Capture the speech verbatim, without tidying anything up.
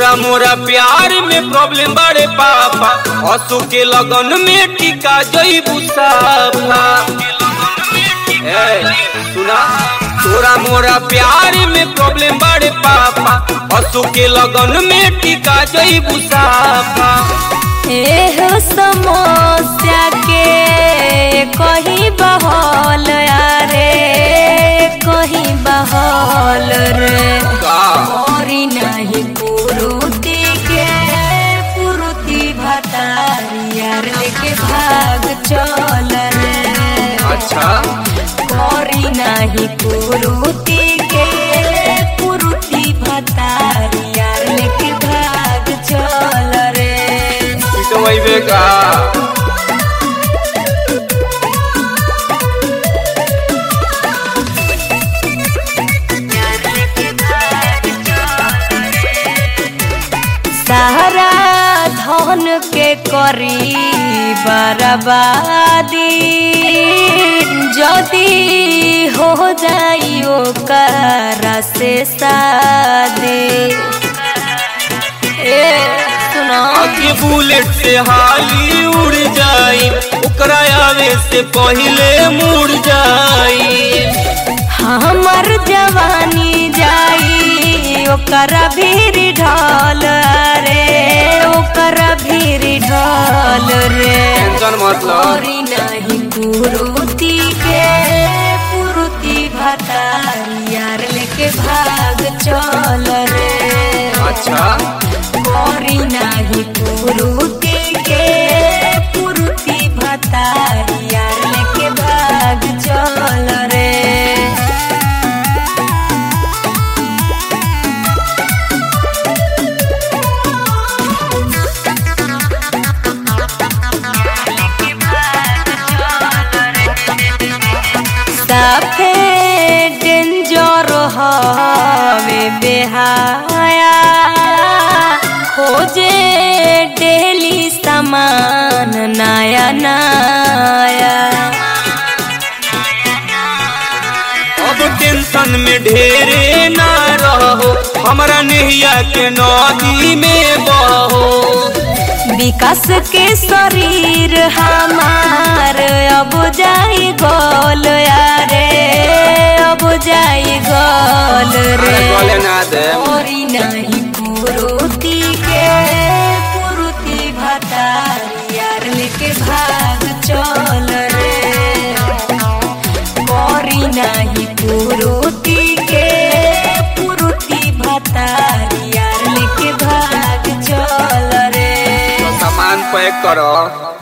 तोरा मोरा प्यार में प्रॉब्लम बड़े पापा, असु के लगन में टिका जइबू साफा। ए सुना, तोरा मोरा प्यार में प्रॉब्लम बड़े पापा, असु के लगन में टिका जइबू साफा। एह समस्या के कहीं बहल रे, कहीं बहल रे औरी नहीं पुरुति के पुरुति भतारिया लेके भाग चल रे। अच्छा औरी नहीं पुरुति के पुरुति भतारिया लेके भाग चल रे। तो वही बेगा सारा धन के करी बर्बादी, जदी हो जाई ओकरा से शादी। ए सुना आगे बुलेट से हाली उड़ जाई, ओकरा आवे से पहले मुड़ जाई। हमर जवानी जाई ओकरा भीर ढल रे, ओकरा भीर ढल रे। टेंशन मत लो। औरी नहीं पुरुति के पुरुति भतारिया लेके भाग चल रे। अच्छा औरी नहीं पुरुति के पुरुति भतारिया लेके भाग चल रे। साफे डेंजर हवे बेहाया, खोजे डेली सामान नया नया। अब टेंशन में ढेरे ना रहो, हमरा नैया के नदी में बहो। विकास के शरीर हमार अब जाई गोल यारे, अब जाई गोल रे। औरी नहीं पुरुति के पुरुति भतारिया लेके भाग चल रे। औरी नहीं पुरुति के पुरुति भतारिया लेके भाग चल रे। सामान पैक करो।